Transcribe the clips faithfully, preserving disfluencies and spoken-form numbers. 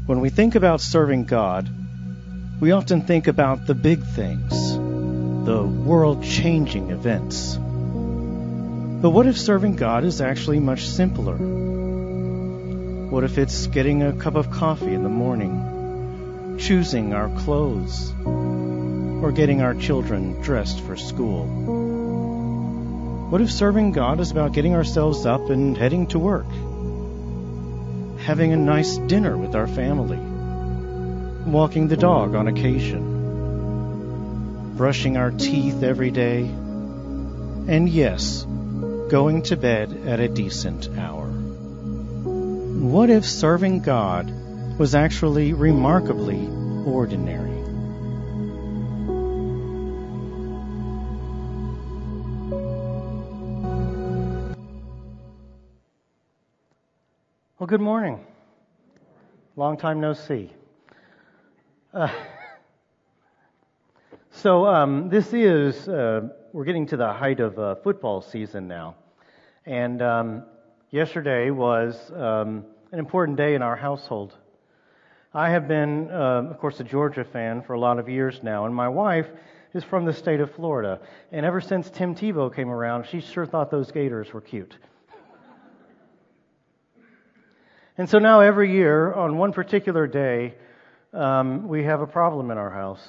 When we think about serving God, we often think about the big things, the world-changing events. But what if serving God is actually much simpler? What if it's getting a cup of coffee in the morning, choosing our clothes, or getting our children dressed for school? What if serving God is about getting ourselves up and heading to work? Having a nice dinner with our family, walking the dog on occasion, brushing our teeth every day, and yes, going to bed at a decent hour. What if serving God was actually remarkably ordinary? Well, good morning. Long time no see. Uh, so um, this is, uh, we're getting to the height of uh, football season now. And um, yesterday was um, an important day in our household. I have been, uh, of course, a Georgia fan for a lot of years now, and my wife is from the state of Florida. And ever since Tim Tebow came around, she sure thought those Gators were cute. And so now every year, on one particular day, um, we have a problem in our house.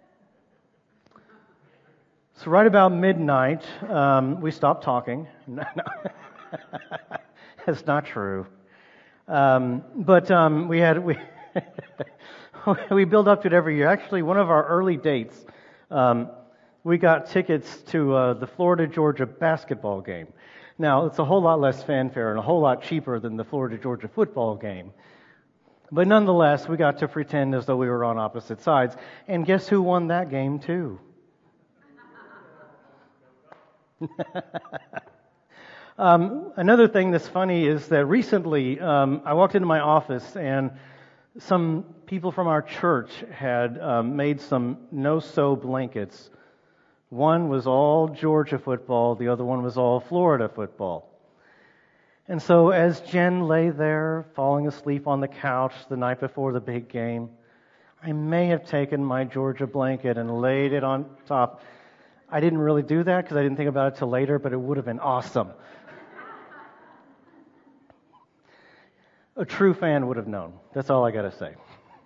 So right about midnight, um, we stop talking. No, no. That's not true. Um, but um, we had we we build up to it every year. Actually, one of our early dates, um, we got tickets to uh, the Florida-Georgia basketball game. Now, it's a whole lot less fanfare and a whole lot cheaper than the Florida-Georgia football game. But nonetheless, we got to pretend as though we were on opposite sides. And guess who won that game, too? um, another thing that's funny is that recently um, I walked into my office and some people from our church had um, made some no-sew blankets. One was all Georgia football, the other one was all Florida football. And so as Jen lay there, falling asleep on the couch the night before the big game, I may have taken my Georgia blanket and laid it on top. I didn't really do that because I didn't think about it till later, but it would have been awesome. A true fan would have known. That's all I got to say.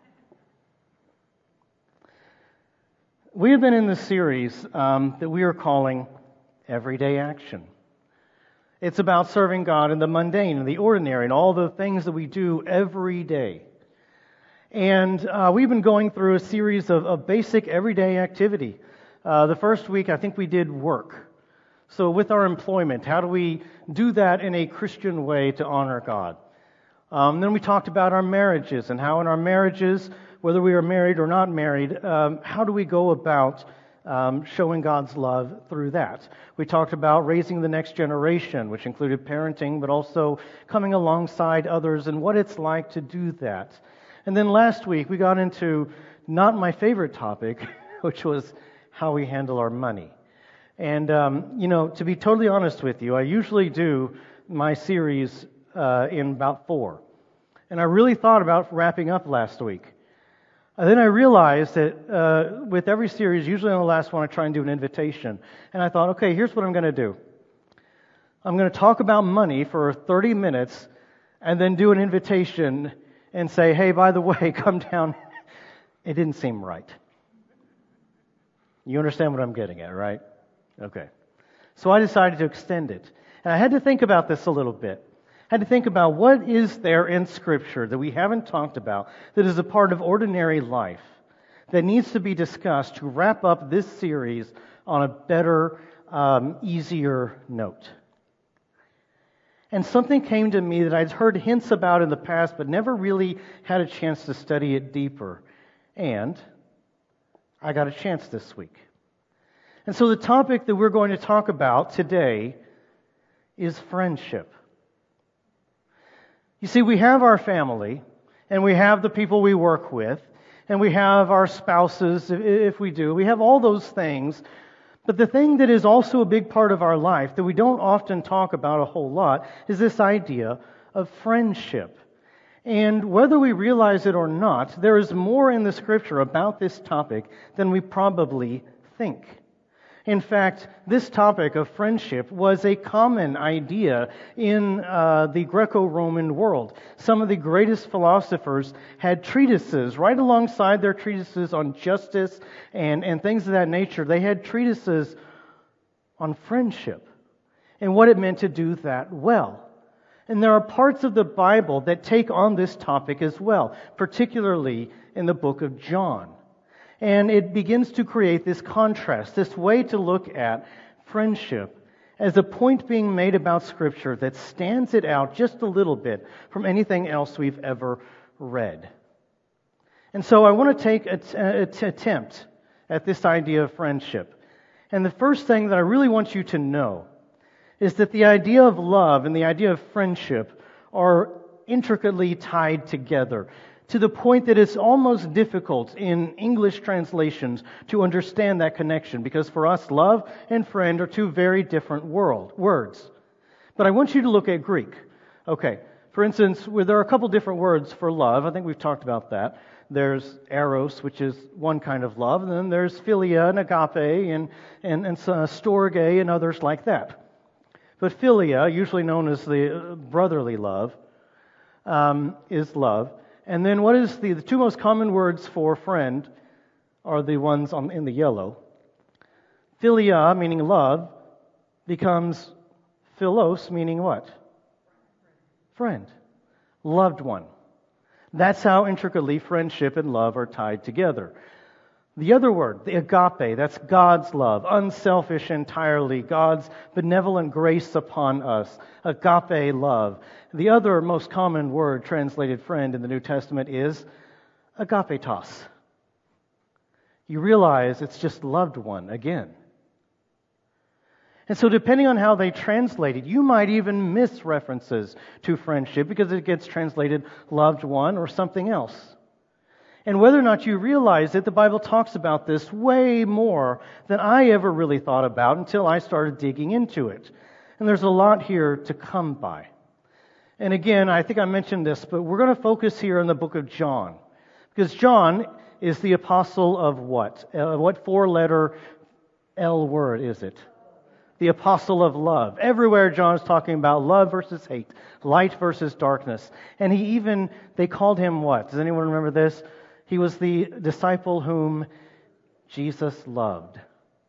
We have been in this series um, that we are calling Everyday Action. It's about serving God in the mundane and the ordinary and all the things that we do every day. And uh, we've been going through a series of, of basic everyday activity. Uh, the first week, I think we did work. So with our employment, how do we do that in a Christian way to honor God? Um, then we talked about our marriages and how in our marriages, whether we are married or not married, um, how do we go about um, showing God's love through that? We talked about raising the next generation, which included parenting, but also coming alongside others and what it's like to do that. And then last week, we got into not my favorite topic, which was how we handle our money. And, um, you know, to be totally honest with you, I usually do my series uh, in about four. And I really thought about wrapping up last week. And then I realized that uh, with every series, usually on the last one, I try and do an invitation. And I thought, okay, here's what I'm going to do. I'm going to talk about money for thirty minutes and then do an invitation and say, hey, by the way, come down. It didn't seem right. You understand what I'm getting at, right? Okay. So I decided to extend it. And I had to think about this a little bit. I had to think about what is there in Scripture that we haven't talked about that is a part of ordinary life that needs to be discussed to wrap up this series on a better, um, easier note. And something came to me that I'd heard hints about in the past but never really had a chance to study it deeper. And I got a chance this week. And so the topic that we're going to talk about today is friendship. You see, we have our family, and we have the people we work with, and we have our spouses, if we do. We have all those things. But the thing that is also a big part of our life that we don't often talk about a whole lot is this idea of friendship. And whether we realize it or not, there is more in the Scripture about this topic than we probably think. In fact, this topic of friendship was a common idea in uh, the Greco-Roman world. Some of the greatest philosophers had treatises right alongside their treatises on justice and, and things of that nature. They had treatises on friendship and what it meant to do that well. And there are parts of the Bible that take on this topic as well, particularly in the book of John. And it begins to create this contrast, this way to look at friendship as a point being made about Scripture that stands it out just a little bit from anything else we've ever read. And so I want to take an attempt at this idea of friendship. And the first thing that I really want you to know is that the idea of love and the idea of friendship are intricately tied together to the point that it's almost difficult in English translations to understand that connection, because for us, love and friend are two very different world words. But I want you to look at Greek. Okay, for instance, where there are a couple different words for love. I think we've talked about that. There's eros, which is one kind of love, and then there's philia and agape and, and, and uh, storge and others like that. But philia, usually known as the brotherly love, um, is love. And then what is the, the two most common words for friend are the ones on, in the yellow. Philia, meaning love, becomes philos, meaning what? Friend. Loved one. That's how intricately friendship and love are tied together. The other word, the agape, that's God's love, unselfish entirely, God's benevolent grace upon us, agape love. The other most common word translated friend in the New Testament is agapetos. You realize it's just loved one again. And so depending on how they translate it, you might even miss references to friendship because it gets translated loved one or something else. And whether or not you realize it, the Bible talks about this way more than I ever really thought about until I started digging into it. And there's a lot here to come by. And again, I think I mentioned this, but we're going to focus here on the book of John. Because John is the apostle of what? Uh, what four-letter L word is it? The apostle of love. Everywhere John's talking about love versus hate, light versus darkness. And he even, they called him what? Does anyone remember this? He was the disciple whom Jesus loved.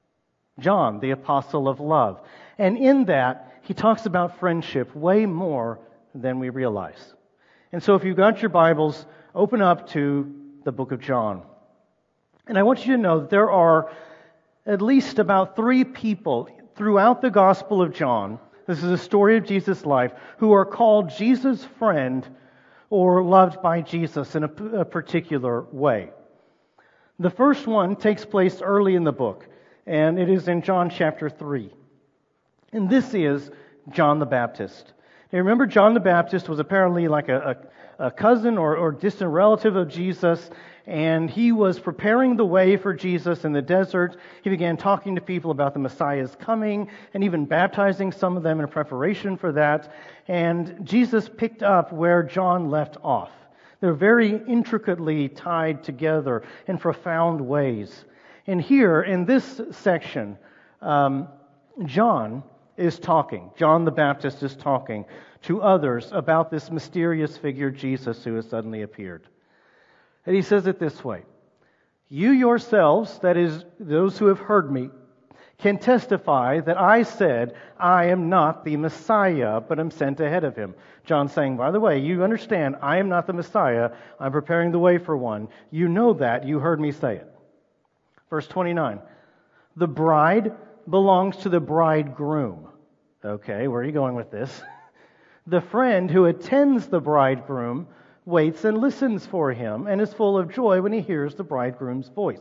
John, the apostle of love. And in that, he talks about friendship way more than we realize. And so if you've got your Bibles, open up to the book of John. And I want you to know that there are at least about three people throughout the Gospel of John, this is a story of Jesus' life, who are called Jesus' friend or loved by Jesus in a, a particular way. The first one takes place early in the book, and it is in John chapter three. And this is John the Baptist. Now remember, John the Baptist was apparently like a, a, a cousin or, or distant relative of Jesus, and he was preparing the way for Jesus in the desert. He began talking to people about the Messiah's coming and even baptizing some of them in preparation for that. And Jesus picked up where John left off. They're very intricately tied together in profound ways. And here, in this section, um, John is talking. John the Baptist is talking to others about this mysterious figure, Jesus, who has suddenly appeared. And he says it this way: "You yourselves, that is, those who have heard me, can testify that I said, I am not the Messiah, but am sent ahead of him." John's saying, by the way, you understand, I am not the Messiah, I'm preparing the way for one. You know that, you heard me say it. Verse twenty-nine, "The bride belongs to the bridegroom." Okay, where are you going with this? "The friend who attends the bridegroom waits and listens for him and is full of joy when he hears the bridegroom's voice.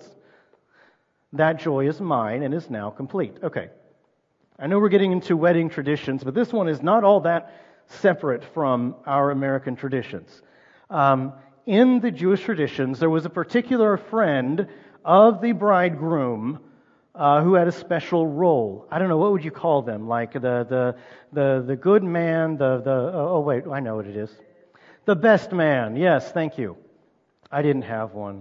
That joy is mine and is now complete." Okay, I know we're getting into wedding traditions, but this one is not all that separate from our American traditions. Um, in the Jewish traditions, there was a particular friend of the bridegroom uh, who had a special role. I don't know, what would you call them? Like the the the, the good man, the the oh wait, I know what it is. The best man. Yes, thank you. I didn't have one.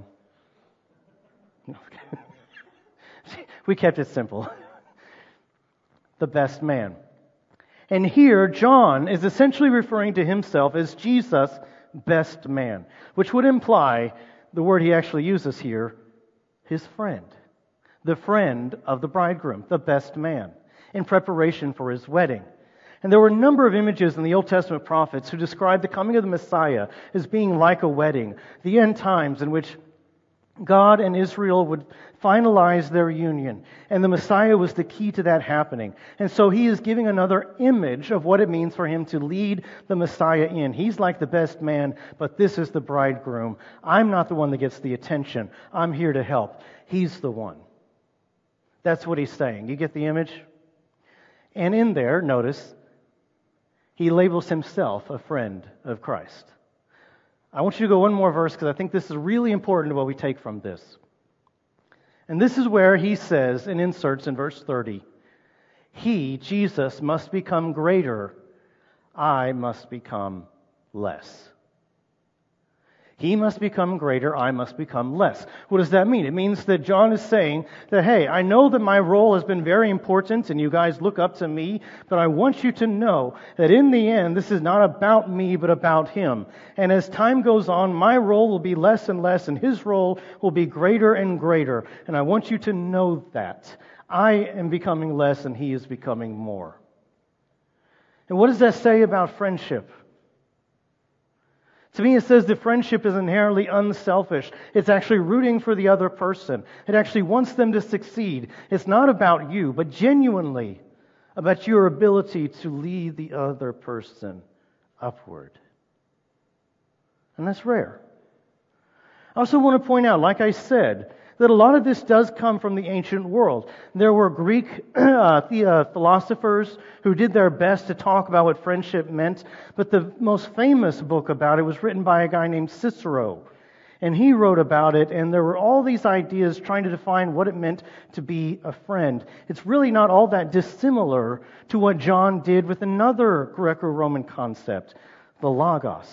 We kept it simple. The best man. And here, John is essentially referring to himself as Jesus' best man, which would imply, the word he actually uses here, his friend. The friend of the bridegroom, the best man, in preparation for his wedding. And there were a number of images in the Old Testament prophets who described the coming of the Messiah as being like a wedding, the end times in which God and Israel would finalize their union. And the Messiah was the key to that happening. And so he is giving another image of what it means for him to lead the Messiah in. He's like the best man, but this is the bridegroom. I'm not the one that gets the attention. I'm here to help. He's the one. That's what he's saying. You get the image? And in there, notice, he labels himself a friend of Christ. I want you to go one more verse because I think this is really important to what we take from this. And this is where he says and inserts in verse thirty, He, Jesus, must become greater, I must become less. He must become greater, I must become less. What does that mean? It means that John is saying that, hey, I know that my role has been very important and you guys look up to me, but I want you to know that in the end, this is not about me, but about him. And as time goes on, my role will be less and less, and his role will be greater and greater. And I want you to know that. I am becoming less and he is becoming more. And what does that say about friendship? To me, it says that friendship is inherently unselfish. It's actually rooting for the other person. It actually wants them to succeed. It's not about you, but genuinely about your ability to lead the other person upward. And that's rare. I also want to point out, like I said, that a lot of this does come from the ancient world. There were Greek uh, the, uh, philosophers who did their best to talk about what friendship meant, but the most famous book about it was written by a guy named Cicero. And he wrote about it, and there were all these ideas trying to define what it meant to be a friend. It's really not all that dissimilar to what John did with another Greco-Roman concept, the logos,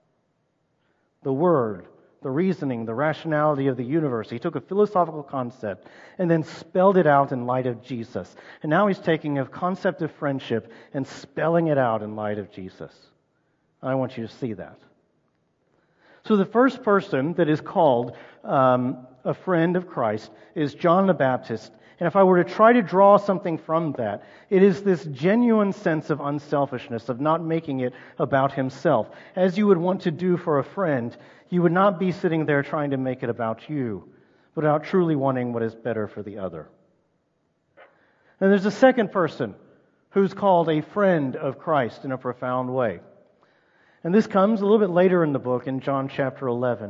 the word, the reasoning, the rationality of the universe. He took a philosophical concept and then spelled it out in light of Jesus. And now he's taking a concept of friendship and spelling it out in light of Jesus. I want you to see that. So the first person that is called um, a friend of Christ is John the Baptist. And if I were to try to draw something from that, it is this genuine sense of unselfishness, of not making it about himself. As you would want to do for a friend, you would not be sitting there trying to make it about you, but about truly wanting what is better for the other. And there's a second person who's called a friend of Christ in a profound way. And this comes a little bit later in the book, in John chapter eleven.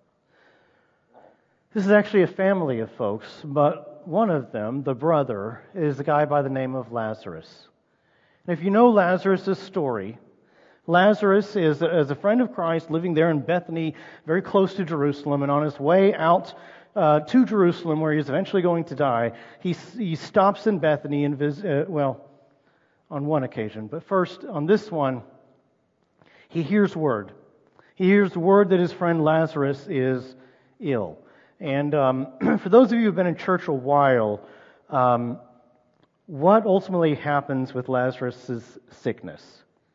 This is actually a family of folks, but one of them, the brother, is a guy by the name of Lazarus. And if you know Lazarus' story, Lazarus is a, is a friend of Christ living there in Bethany, very close to Jerusalem, and on his way out uh, to Jerusalem, where he's eventually going to die, he, he stops in Bethany and visit, uh, well, on one occasion, but first, on this one, he hears word. He hears word that his friend Lazarus is ill. And um, for those of you who have been in church a while, um, what ultimately happens with Lazarus' sickness?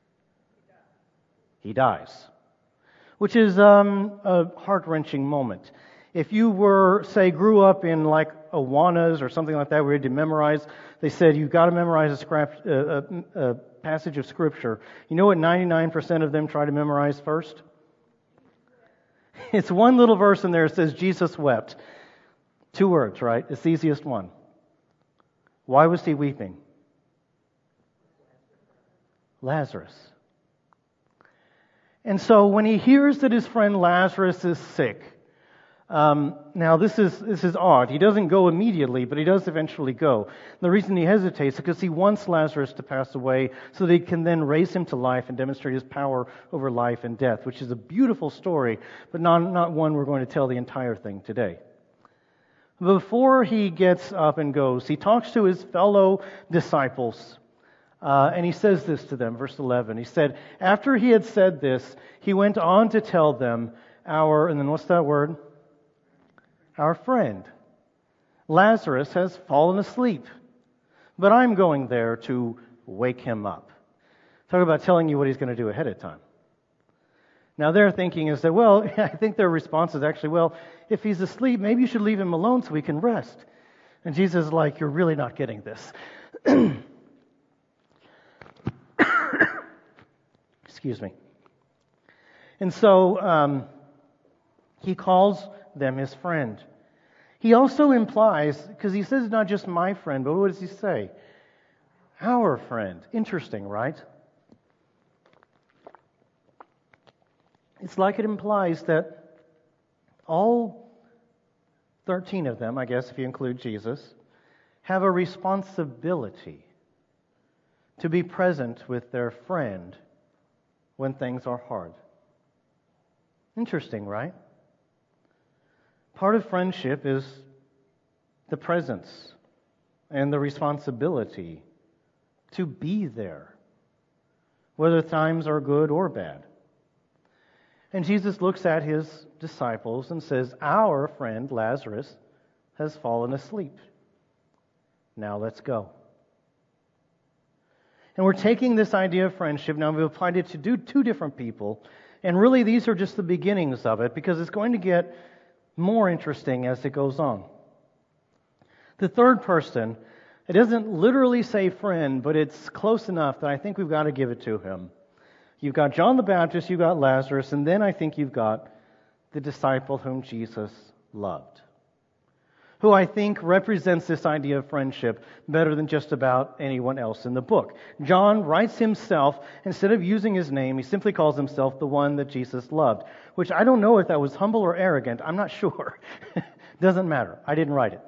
He dies. Which is um, a heart-wrenching moment. If you were, say, grew up in like Awanas or something like that where you had to memorize, they said you've got to memorize a, scrap, a, a, a passage of Scripture. You know what ninety-nine percent of them try to memorize first? It's one little verse in there that says Jesus wept. Two words, right? It's the easiest one. Why was he weeping? Lazarus. And so when he hears that his friend Lazarus is sick, um, now this is this is odd. He doesn't go immediately, but he does eventually go. The reason he hesitates is because he wants Lazarus to pass away so that he can then raise him to life and demonstrate his power over life and death, which is a beautiful story, but not, not one we're going to tell the entire thing today. Before he gets up and goes, he talks to his fellow disciples. Uh, and he says this to them, verse eleven. He said, after he had said this, he went on to tell them, our, and then what's that word? Our friend, Lazarus, has fallen asleep, but I'm going there to wake him up. Talk about telling you what he's going to do ahead of time. Now their thinking is that, well, I think their response is actually, well, if he's asleep, maybe you should leave him alone so he can rest. And Jesus is like, you're really not getting this. Excuse me. And so um, he calls them his friend. He also implies, because he says not just my friend, but what does he say? Our friend. Interesting, right? It's like it implies that all thirteen of them, I guess if you include Jesus, have a responsibility to be present with their friend when things are hard. Interesting, right? Part of friendship is the presence and the responsibility to be there, whether times are good or bad. And Jesus looks at his disciples and says, our friend Lazarus has fallen asleep. Now let's go. And we're taking this idea of friendship, now we've applied it to do two different people, and really these are just the beginnings of it, because it's going to get more interesting as it goes on. The third person, it doesn't literally say friend, but it's close enough that I think we've got to give it to him. You've got John the Baptist, you've got Lazarus, and then I think you've got the disciple whom Jesus loved, who I think represents this idea of friendship better than just about anyone else in the book. John writes himself, instead of using his name, he simply calls himself the one that Jesus loved, which I don't know if that was humble or arrogant. I'm not sure. Doesn't matter. I didn't write it.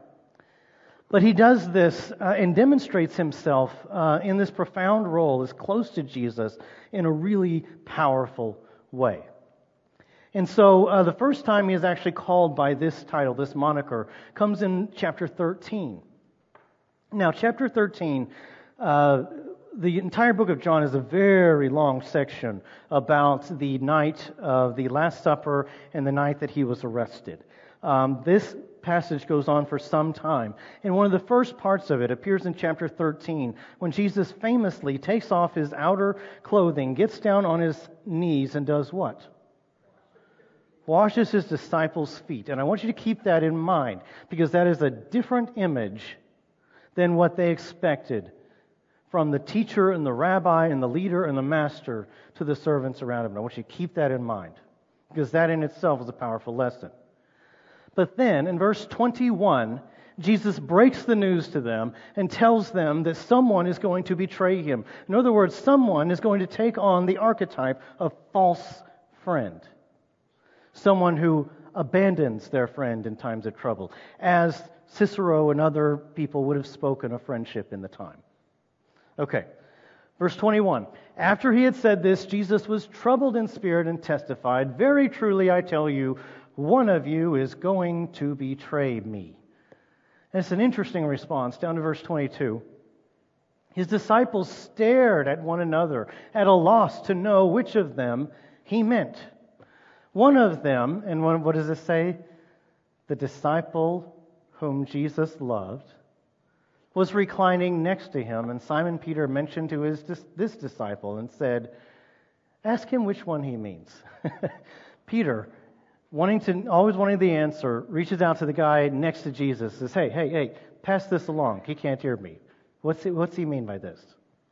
But he does this uh, and demonstrates himself uh, in this profound role as close to Jesus in a really powerful way. And so uh, the first time he is actually called by this title, this moniker, comes in chapter thirteen. Now, chapter thirteen, uh, the entire book of John is a very long section about the night of the Last Supper and the night that he was arrested. Um, this passage goes on for some time. And one of the first parts of it appears in chapter thirteen, when Jesus famously takes off his outer clothing, gets down on his knees, and does what? Washes his disciples' feet. And I want you to keep that in mind, because that is a different image than what they expected from the teacher and the rabbi and the leader and the master to the servants around him. I want you to keep that in mind, because that in itself is a powerful lesson. But then, in verse twenty-one, Jesus breaks the news to them and tells them that someone is going to betray him. In other words, someone is going to take on the archetype of false friend. Someone who abandons their friend in times of trouble, as Cicero and other people would have spoken of friendship in the time. Okay, verse twenty-one. After he had said this, Jesus was troubled in spirit and testified, "Very truly I tell you, one of you is going to betray me." And it's an interesting response. Down to verse twenty-two. His disciples stared at one another, at a loss to know which of them he meant. One of them, and what does it say? The disciple whom Jesus loved was reclining next to him, and Simon Peter mentioned to his this disciple and said, "Ask him which one he means." Peter, wanting to, always wanting the answer, reaches out to the guy next to Jesus, says, "Hey, hey, hey, pass this along. He can't hear me. What's he, what's he mean by this?"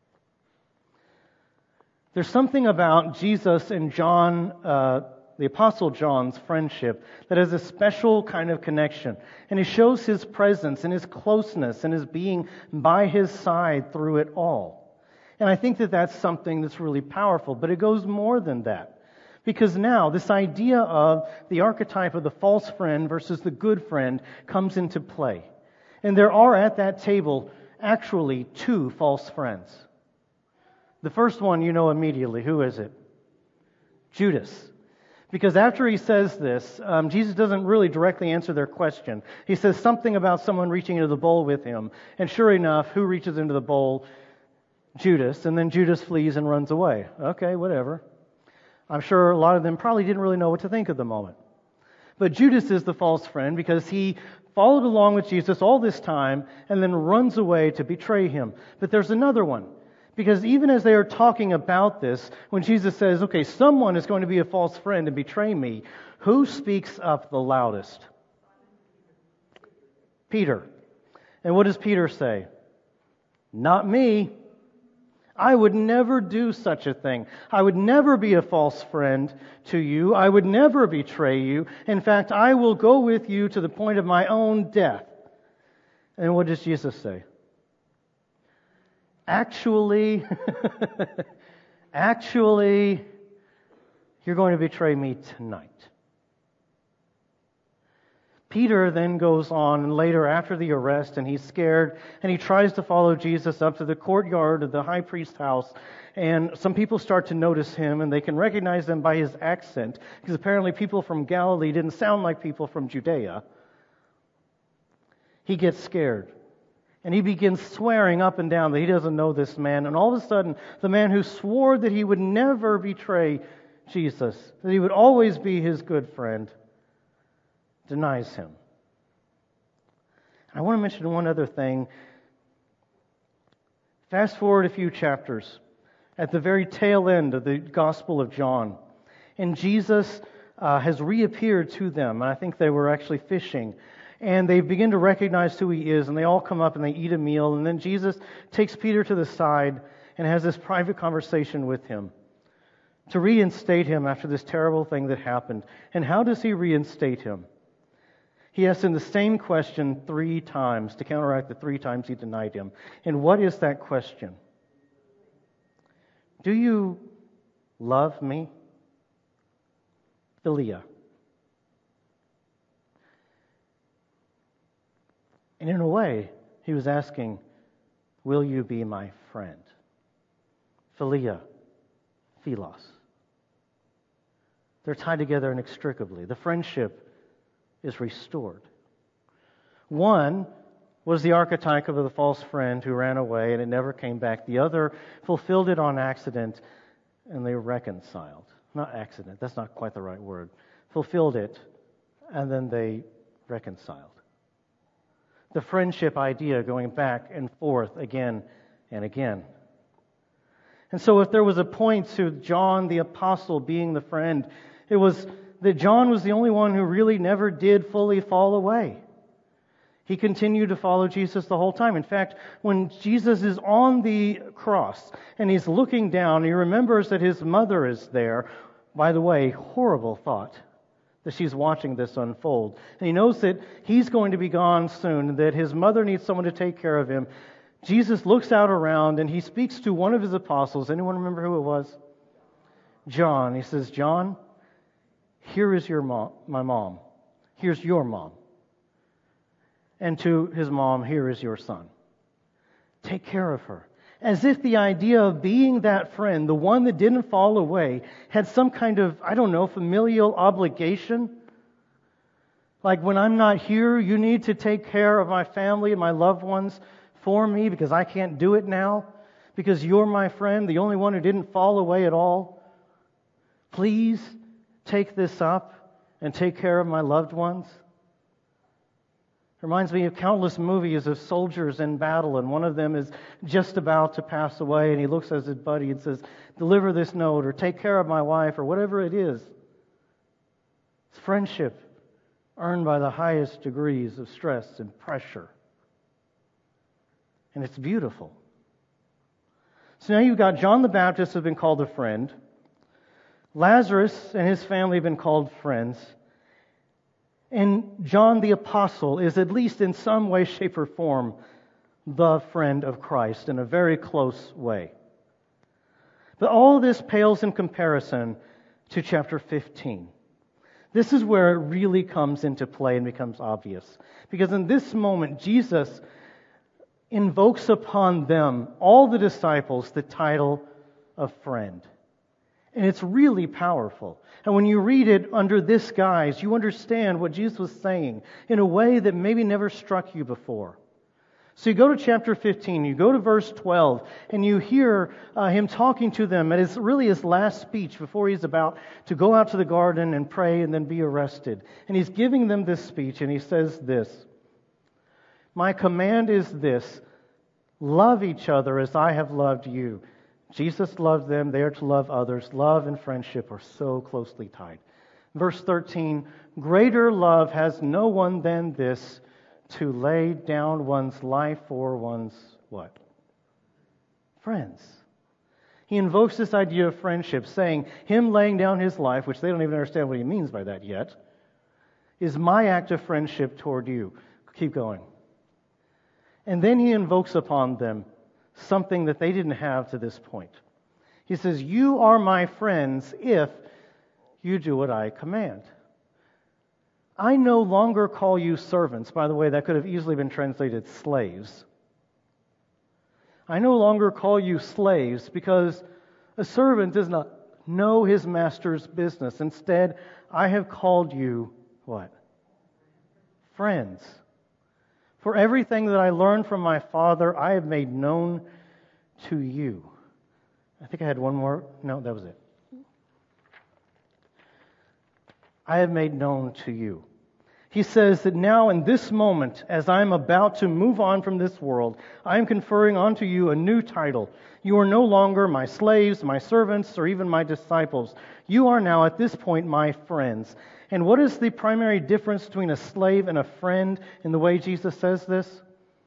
There's something about Jesus and John, uh, the Apostle John's friendship, that has a special kind of connection. And he shows his presence and his closeness and his being by his side through it all. And I think that that's something that's really powerful, but it goes more than that. Because now this idea of the archetype of the false friend versus the good friend comes into play. And there are at that table actually two false friends. The first one you know immediately. Who is it? Judas. Because after he says this, um, Jesus doesn't really directly answer their question. He says something about someone reaching into the bowl with him. And sure enough, who reaches into the bowl? Judas, and then Judas flees and runs away. Okay, whatever. I'm sure a lot of them probably didn't really know what to think at the moment. But Judas is the false friend because he followed along with Jesus all this time and then runs away to betray him. But there's another one. Because even as they are talking about this, when Jesus says, okay, someone is going to be a false friend and betray me, who speaks up the loudest? Peter. And what does Peter say? Not me. I would never do such a thing. I would never be a false friend to you. I would never betray you. In fact, I will go with you to the point of my own death. And what does Jesus say? Actually, actually, you're going to betray me tonight. Peter then goes on, and later after the arrest, and he's scared, and he tries to follow Jesus up to the courtyard of the high priest's house, and some people start to notice him, and they can recognize him by his accent, because apparently people from Galilee didn't sound like people from Judea. He gets scared, and he begins swearing up and down that he doesn't know this man, and all of a sudden, the man who swore that he would never betray Jesus, that he would always be his good friend, denies him. I want to mention one other thing. Fast forward a few chapters, at the very tail end of the Gospel of John, and Jesus uh, has reappeared to them, and I think they were actually fishing, and they begin to recognize who he is, and they all come up and they eat a meal, and then Jesus takes Peter to the side and has this private conversation with him to reinstate him after this terrible thing that happened. And how does he reinstate him? He asks him the same question three times to counteract the three times he denied him. And what is that question? Do you love me? Philia. And in a way, he was asking, will you be my friend? Philia. Philos. They're tied together inextricably. The friendship is restored. One was the archetype of the false friend who ran away and it never came back. The other fulfilled it on accident and they reconciled. Not accident, that's not quite the right word. Fulfilled it and then they reconciled. The friendship idea going back and forth again and again. And so if there was a point to John the Apostle being the friend, it was that John was the only one who really never did fully fall away. He continued to follow Jesus the whole time. In fact, when Jesus is on the cross and he's looking down, he remembers that his mother is there. By the way, horrible thought that she's watching this unfold. And he knows that he's going to be gone soon, that his mother needs someone to take care of him. Jesus looks out around and he speaks to one of his apostles. Anyone remember who it was? John. He says, John, here is your mom, my mom. Here's your mom. And to his mom, here is your son. Take care of her. As if the idea of being that friend, the one that didn't fall away, had some kind of, I don't know, familial obligation. Like when I'm not here, you need to take care of my family and my loved ones for me because I can't do it now. Because you're my friend, the only one who didn't fall away at all. Please take this up and take care of my loved ones. It reminds me of countless movies of soldiers in battle, and one of them is just about to pass away, and he looks at his buddy and says, deliver this note, or take care of my wife, or whatever it is. It's friendship earned by the highest degrees of stress and pressure. And it's beautiful. So now you've got John the Baptist has been called a friend. Lazarus and his family have been called friends. And John the Apostle is, at least in some way, shape, or form, the friend of Christ in a very close way. But all this pales in comparison to chapter fifteen. This is where it really comes into play and becomes obvious. Because in this moment, Jesus invokes upon them, all the disciples, the title of friend. And it's really powerful. And when you read it under this guise, you understand what Jesus was saying in a way that maybe never struck you before. So you go to chapter fifteen, you go to verse twelve, and you hear uh, him talking to them at his, really his last speech before he's about to go out to the garden and pray and then be arrested. And he's giving them this speech, and he says this, "My command is this, love each other as I have loved you." Jesus loved them, they are to love others. Love and friendship are so closely tied. Verse thirteen, "Greater love has no one than this, to lay down one's life for one's" what? Friends. He invokes this idea of friendship, saying him laying down his life, which they don't even understand what he means by that yet, is my act of friendship toward you. Keep going. And then he invokes upon them something that they didn't have to this point. He says, "You are my friends if you do what I command. I no longer call you servants." By the way, that could have easily been translated slaves. "I no longer call you slaves because a servant does not know his master's business. Instead, I have called you," what? "Friends. For everything that I learned from my Father, I have made known to you." I think I had one more. No, that was it. "I have made known to you." He says that now in this moment, as I am about to move on from this world, I am conferring onto you a new title. You are no longer my slaves, my servants, or even my disciples. You are now at this point my friends. And what is the primary difference between a slave and a friend in the way Jesus says this?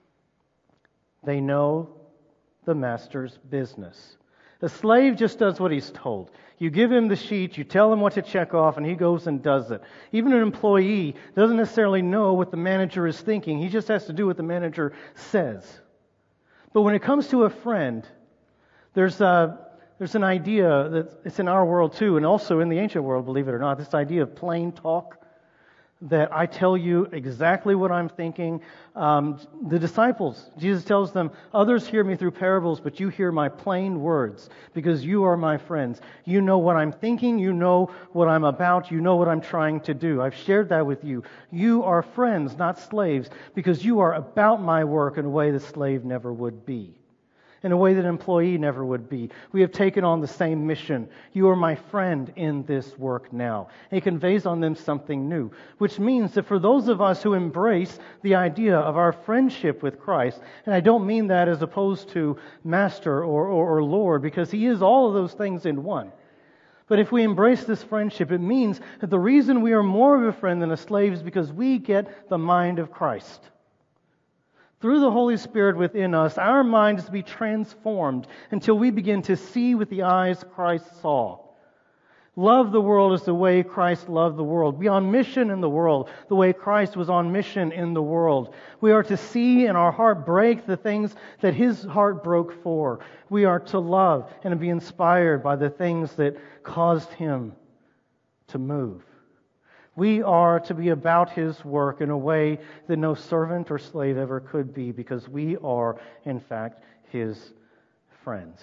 They know the master's business. The slave just does what he's told. You give him the sheet, you tell him what to check off, and he goes and does it. Even an employee doesn't necessarily know what the manager is thinking. He just has to do what the manager says. But when it comes to a friend, there's a, there's an idea that it's in our world too, and also in the ancient world, believe it or not, this idea of plain talk, that I tell you exactly what I'm thinking. Um, the disciples, Jesus tells them, "Others hear me through parables, but you hear my plain words because you are my friends. You know what I'm thinking. You know what I'm about. You know what I'm trying to do. I've shared that with you. You are friends, not slaves, because you are about my work in a way the slave never would be, in a way that an employee never would be. We have taken on the same mission. You are my friend in this work now." It conveys on them something new, which means that for those of us who embrace the idea of our friendship with Christ, and I don't mean that as opposed to Master or, or, or Lord, because He is all of those things in one. But if we embrace this friendship, it means that the reason we are more of a friend than a slave is because we get the mind of Christ. Through the Holy Spirit within us, our mind is to be transformed until we begin to see with the eyes Christ saw. Love the world as the way Christ loved the world. Be on mission in the world the way Christ was on mission in the world. We are to see and our heart break the things that His heart broke for. We are to love and to be inspired by the things that caused Him to move. We are to be about His work in a way that no servant or slave ever could be, because we are, in fact, His friends.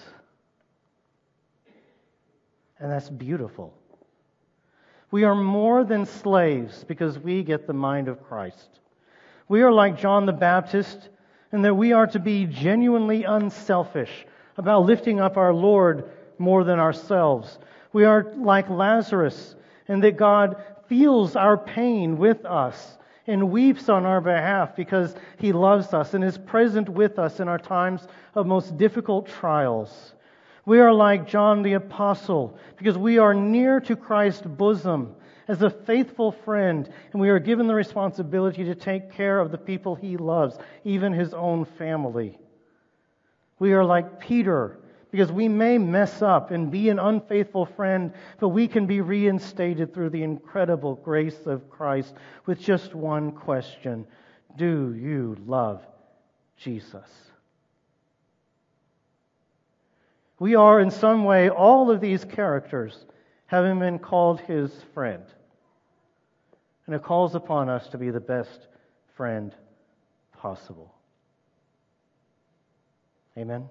And that's beautiful. We are more than slaves because we get the mind of Christ. We are like John the Baptist in that we are to be genuinely unselfish about lifting up our Lord more than ourselves. We are like Lazarus in that God feels our pain with us and weeps on our behalf because He loves us and is present with us in our times of most difficult trials. We are like John the Apostle because we are near to Christ's bosom as a faithful friend, and we are given the responsibility to take care of the people He loves, even His own family. We are like Peter because we may mess up and be an unfaithful friend, but we can be reinstated through the incredible grace of Christ with just one question: do you love Jesus? We are in some way all of these characters having been called His friend. And it calls upon us to be the best friend possible. Amen?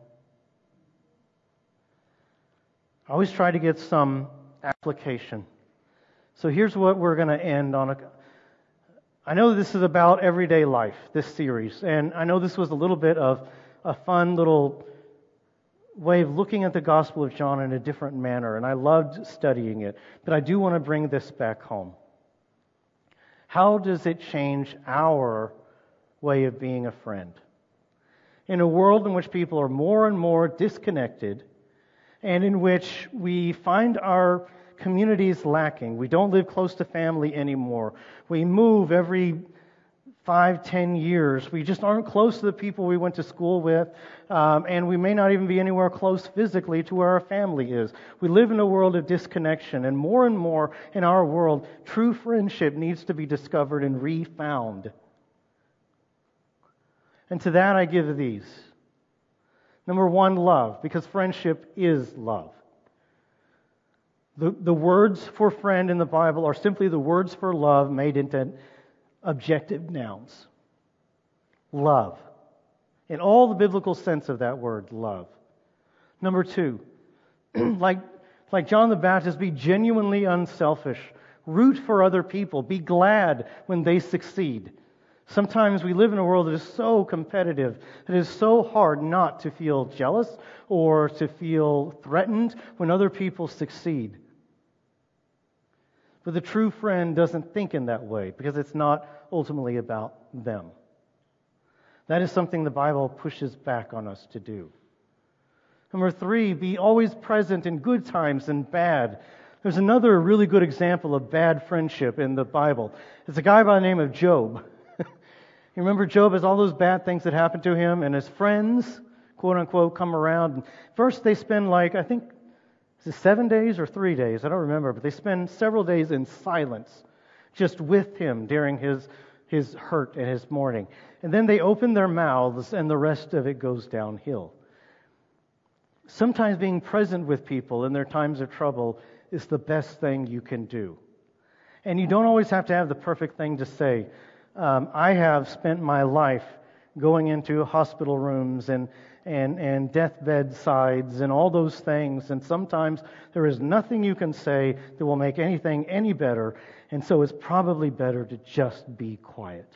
I always try to get some application. So here's what we're going to end on. A, I know this is about everyday life, this series, and I know this was a little bit of a fun little way of looking at the Gospel of John in a different manner, and I loved studying it, but I do want to bring this back home. How does it change our way of being a friend? In a world in which people are more and more disconnected, and in which we find our communities lacking. We don't live close to family anymore. We move every five, ten years. We just aren't close to the people we went to school with, um, and we may not even be anywhere close physically to where our family is. We live in a world of disconnection, and more and more in our world, true friendship needs to be discovered and refound. And to that I give these. Number one, love, because friendship is love. The, the words for friend in the Bible are simply the words for love made into objective nouns. Love. In all the biblical sense of that word, love. Number two, like, like John the Baptist, be genuinely unselfish. Root for other people. Be glad when they succeed. Sometimes we live in a world that is so competitive, that it is so hard not to feel jealous or to feel threatened when other people succeed. But the true friend doesn't think in that way because it's not ultimately about them. That is something the Bible pushes back on us to do. Number three, be always present in good times and bad. There's another really good example of bad friendship in the Bible. It's a guy by the name of Job. You remember Job has all those bad things that happened to him, and his friends, quote unquote, come around. And first they spend like, I think, is it seven days or three days? I don't remember, but they spend several days in silence, just with him during his his hurt and his mourning. And then they open their mouths, and the rest of it goes downhill. Sometimes being present with people in their times of trouble is the best thing you can do. And you don't always have to have the perfect thing to say. Um, I have spent my life going into hospital rooms and, and, and deathbed sides and all those things, and sometimes there is nothing you can say that will make anything any better, and so it's probably better to just be quiet.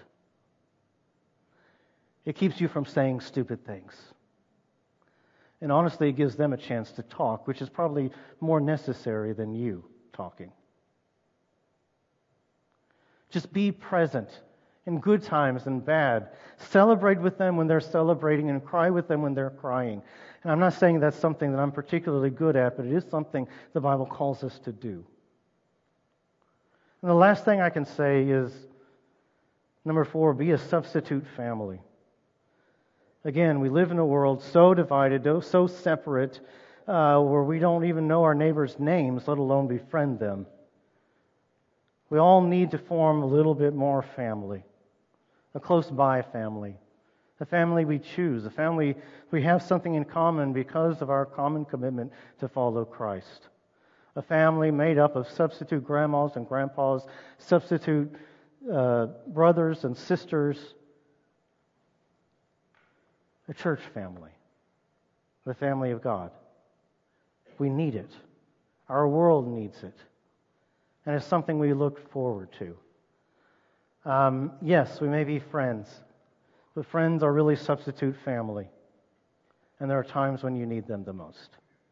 It keeps you from saying stupid things. And honestly, it gives them a chance to talk, which is probably more necessary than you talking. Just be present in good times and bad. Celebrate with them when they're celebrating and cry with them when they're crying. And I'm not saying that's something that I'm particularly good at, but it is something the Bible calls us to do. And the last thing I can say is, number four, be a substitute family. Again, we live in a world so divided, so separate, uh, where we don't even know our neighbors' names, let alone befriend them. We all need to form a little bit more family, a close-by family, a family we choose, a family we have something in common because of our common commitment to follow Christ. A family made up of substitute grandmas and grandpas, substitute uh, brothers and sisters, a church family, the family of God. We need it. Our world needs it. And it's something we look forward to. Um, yes, we may be friends, but friends are really substitute family. And there are times when you need them the most.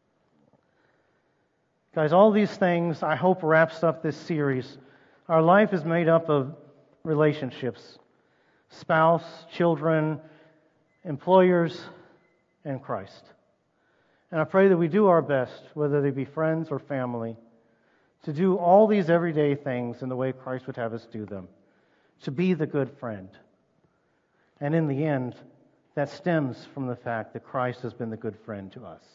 Guys, all these things, I hope, wraps up this series. Our life is made up of relationships. Spouse, children, employers, and Christ. And I pray that we do our best, whether they be friends or family, to do all these everyday things in the way Christ would have us do them. To be the good friend. And in the end, that stems from the fact that Christ has been the good friend to us.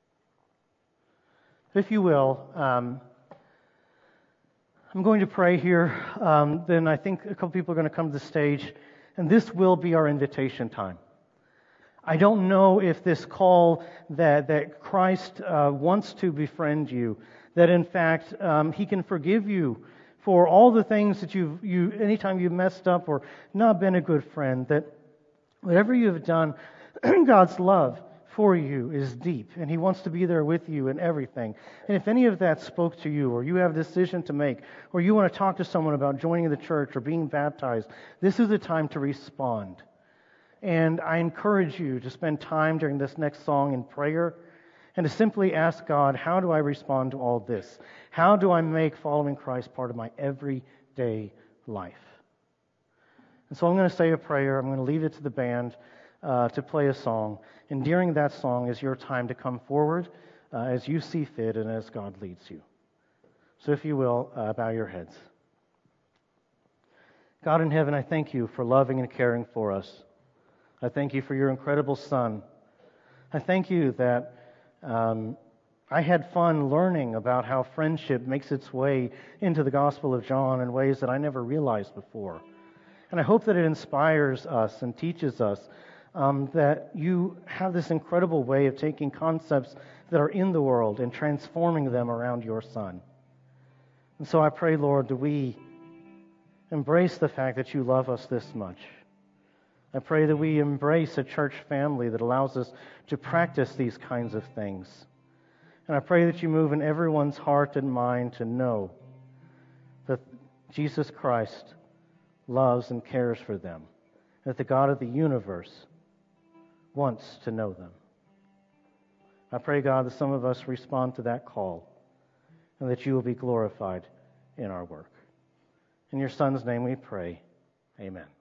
If you will, um, I'm going to pray here. Um, then I think a couple people are going to come to the stage, and this will be our invitation time. I don't know if this call that, that Christ uh, wants to befriend you, that in fact um, He can forgive you for all the things that you've, you, anytime you've messed up or not been a good friend, that whatever you have done, God's love for you is deep, and He wants to be there with you in everything. And if any of that spoke to you, or you have a decision to make, or you want to talk to someone about joining the church or being baptized, this is the time to respond. And I encourage you to spend time during this next song in prayer and to simply ask God, how do I respond to all this? How do I make following Christ part of my everyday life? And so I'm going to say a prayer. I'm going to leave it to the band uh, to play a song. And during that song is your time to come forward uh, as you see fit and as God leads you. So if you will, uh, bow your heads. God in heaven, I thank you for loving and caring for us. I thank you for your incredible Son. I thank you that um, I had fun learning about how friendship makes its way into the Gospel of John in ways that I never realized before. And I hope that it inspires us and teaches us um, that you have this incredible way of taking concepts that are in the world and transforming them around your Son. And so I pray, Lord, that we embrace the fact that you love us this much. I pray that we embrace a church family that allows us to practice these kinds of things. And I pray that you move in everyone's heart and mind to know that Jesus Christ loves and cares for them, that the God of the universe wants to know them. I pray, God, that some of us respond to that call and that you will be glorified in our work. In your Son's name we pray. Amen.